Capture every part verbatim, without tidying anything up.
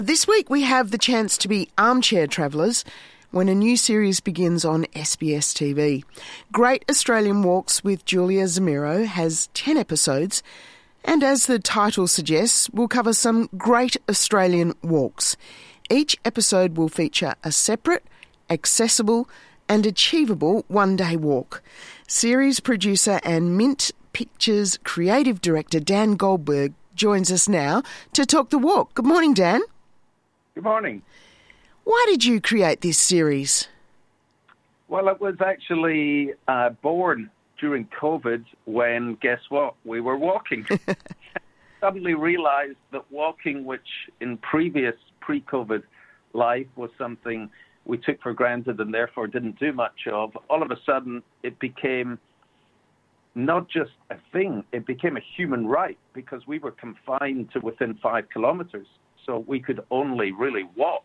This week we have the chance to be armchair travellers when a new series begins on S B S T V. Great Australian Walks with Julia Zemiro has ten episodes, and as the title suggests, we'll cover some great Australian walks. Each episode will feature a separate, accessible and achievable one-day walk. Series producer and Mint Pictures creative director Dan Goldberg joins us now to talk the walk. Good morning, Dan. Good morning. Why did you create this series? Well, it was actually uh, born during COVID when, guess what, we were walking. Suddenly realized that walking, which in previous pre-COVID life was something we took for granted and therefore didn't do much of, all of a sudden it became not just a thing, it became a human right because we were confined to within five kilometers. So we could only really walk.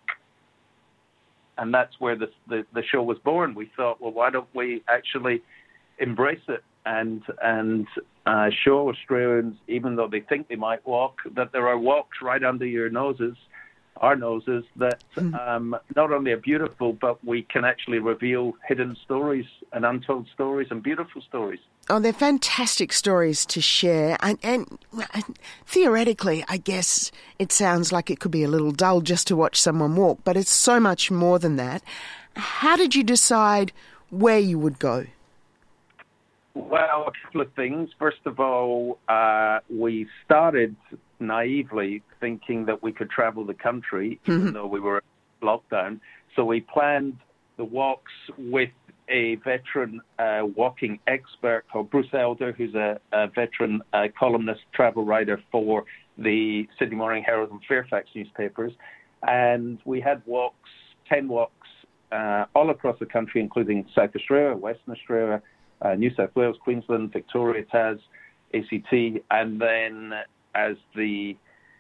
And that's where the, the, the show was born. We thought, well, why don't we actually embrace it and and uh, show Australians, even though they think they might walk, that there are walks right under your noses, our noses, that um, not only are beautiful, but we can actually reveal hidden stories and untold stories and beautiful stories. Oh, they're fantastic stories to share. And, and, and theoretically, I guess it sounds like it could be a little dull just to watch someone walk, but it's so much more than that. How did you decide where you would go? Well, a couple of things. First of all, uh, we started naively thinking that we could travel the country, even mm-hmm. though we were in lockdown. So we planned the walks with a veteran uh, walking expert called Bruce Elder, who's a, a veteran uh, columnist, travel writer for the Sydney Morning Herald and Fairfax newspapers. And we had walks, ten walks, uh, all across the country, including South Australia, Western Australia, uh, New South Wales, Queensland, Victoria, Tas, A C T. And then as the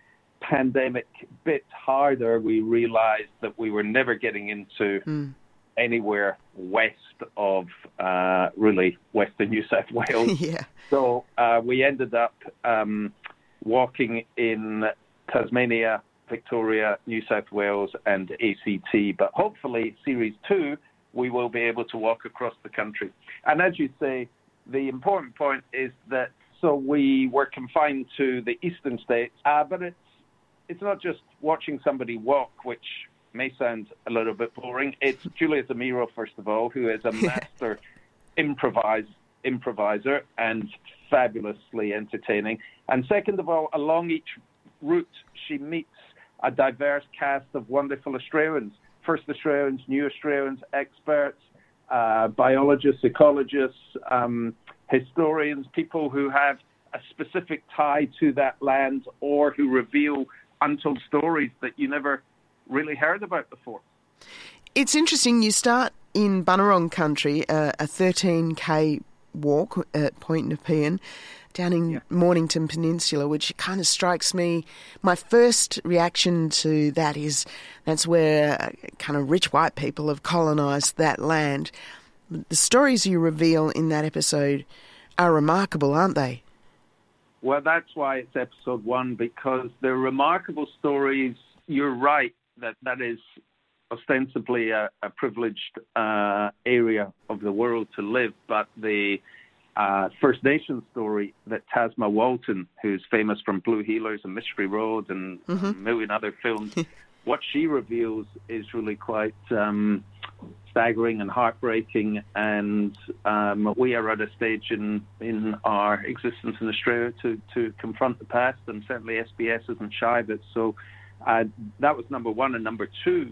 pandemic bit harder, we realized that we were never getting into mm. anywhere west of uh, really western New South Wales. yeah. So uh, we ended up um, walking in Tasmania, Victoria, New South Wales and A C T. But hopefully series two, we will be able to walk across the country. And as you say, the important point is that so we were confined to the eastern states, uh, but it's it's not just watching somebody walk, which may sound a little bit boring. It's Julia Zemiro, first of all, who is a master improvise, improviser and fabulously entertaining. And second of all, along each route, she meets a diverse cast of wonderful Australians, first Australians, new Australians, experts, uh, biologists, ecologists, um, historians, people who have a specific tie to that land or who reveal untold stories that you never really heard about before. It's interesting, you start in Bunurong country, uh, a thirteen K walk at Point Nepean, down in yeah. Mornington Peninsula, which kind of strikes me, my first reaction to that is that's where uh, kind of rich white people have colonised that land. The stories you reveal in that episode are remarkable, aren't they? Well, that's why it's episode one, because they're remarkable stories. You're right that that is ostensibly a, a privileged uh, area of the world to live, but the uh, First Nations story that Tasma Walton, who's famous from Blue Heelers and Mystery Road and mm-hmm. a million other films, what she reveals is really quite um, staggering and heartbreaking. And um, we are at a stage in, in our existence in Australia to, to confront the past, and certainly S B S isn't shy of it. So uh, that was number one. And number two,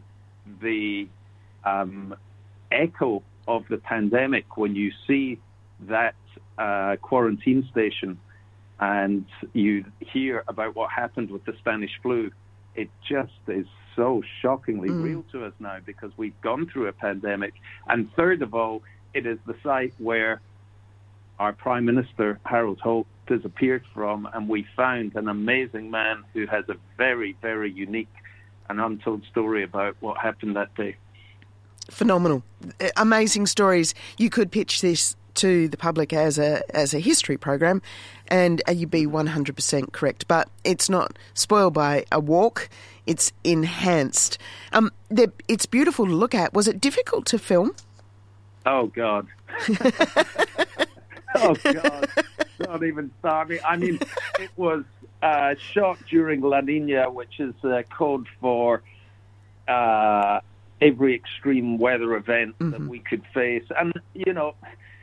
the um, echo of the pandemic when you see that uh, quarantine station and you hear about what happened with the Spanish flu. It just is so shockingly mm. real to us now because we've gone through a pandemic. And third of all, it is the site where our Prime Minister, Harold Holt, disappeared from, and we found an amazing man who has a very, very unique and untold story about what happened that day. Phenomenal. Amazing stories. You could pitch this to the public as a as a history program, and you'd be one hundred percent correct. But it's not spoiled by a walk; it's enhanced. Um, it's beautiful to look at. Was it difficult to film? Oh God! oh God! Don't even start me. I mean, it was uh, shot during La Nina, which is uh, code for uh, every extreme weather event mm-hmm. that we could face, and you know.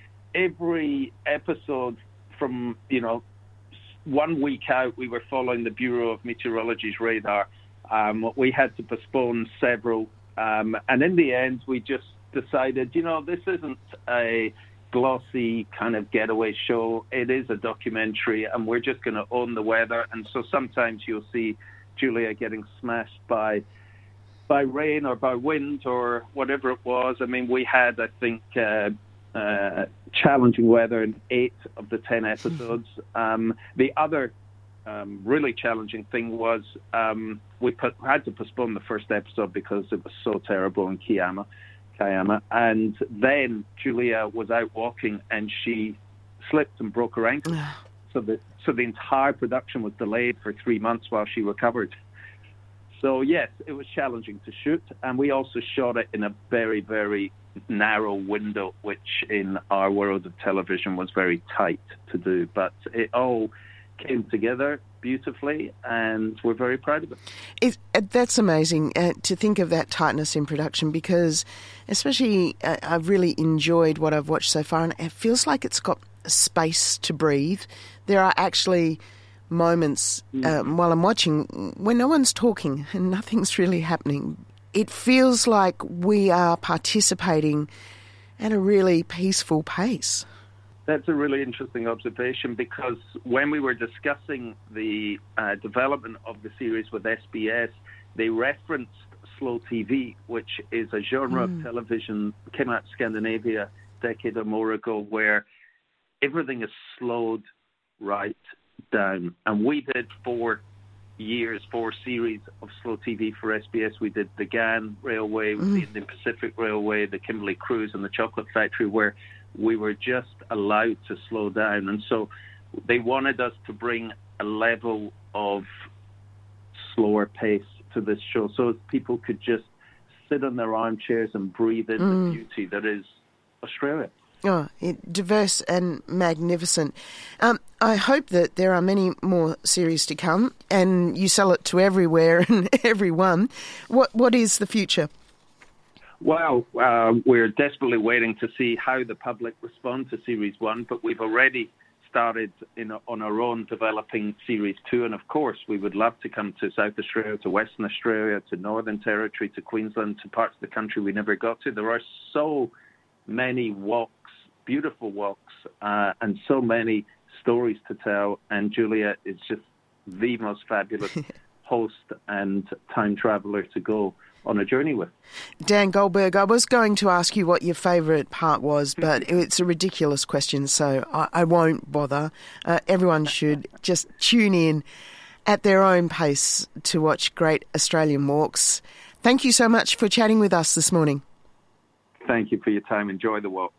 Every episode from, you know, one week out, we were following the Bureau of Meteorology's radar. Um, we had to postpone several. Um, and in the end, we just decided, you know, this isn't a glossy kind of getaway show. It is a documentary, and we're just going to own the weather. And so sometimes you'll see Julia getting smashed by by rain or by wind or whatever it was. I mean, we had, I think... Uh, Uh, challenging weather in eight of the ten episodes. Um, the other um, really challenging thing was um, we put, had to postpone the first episode because it was so terrible in Kiama, Kiama. And then Julia was out walking and she slipped and broke her ankle. so the so the entire production was delayed for three months while she recovered. So yes, it was challenging to shoot, and we also shot it in a very, very narrow window, which in our world of television was very tight to do. But it all came together beautifully, and we're very proud of it. it that's amazing uh, to think of that tightness in production, because especially uh, I've really enjoyed what I've watched so far, and it feels like it's got space to breathe. There are actually moments um, while I'm watching when no one's talking and nothing's really happening. It feels like we are participating at a really peaceful pace. That's a really interesting observation, because when we were discussing the uh, development of the series with S B S, they referenced slow T V, which is a genre mm. of television, came out of Scandinavia a decade or more ago, where everything is slowed right down. And we did four years, four series of slow T V for S B S. We did the Ghan Railway, mm. the Indian Pacific Railway, the Kimberley Cruise, and the Chocolate Factory, where we were just allowed to slow down. And so they wanted us to bring a level of slower pace to this show, so people could just sit on their armchairs and breathe in mm. the beauty that is Australia. Oh, it, diverse and magnificent. Um, I hope that there are many more series to come, and you sell it to everywhere and everyone. What What is the future? Well, uh, we're desperately waiting to see how the public respond to Series one, but we've already started in, on our own developing Series two, and of course we would love to come to South Australia, to Western Australia, to Northern Territory, to Queensland, to parts of the country we never got to. There are so many walks, beautiful walks, uh, and so many stories to tell, and Julia is just the most fabulous host and time traveller to go on a journey with. Dan Goldberg, I was going to ask you what your favourite part was, but it's a ridiculous question, so I, I won't bother. Uh, everyone should just tune in at their own pace to watch Great Australian Walks. Thank you so much for chatting with us this morning. Thank you for your time. Enjoy the walk.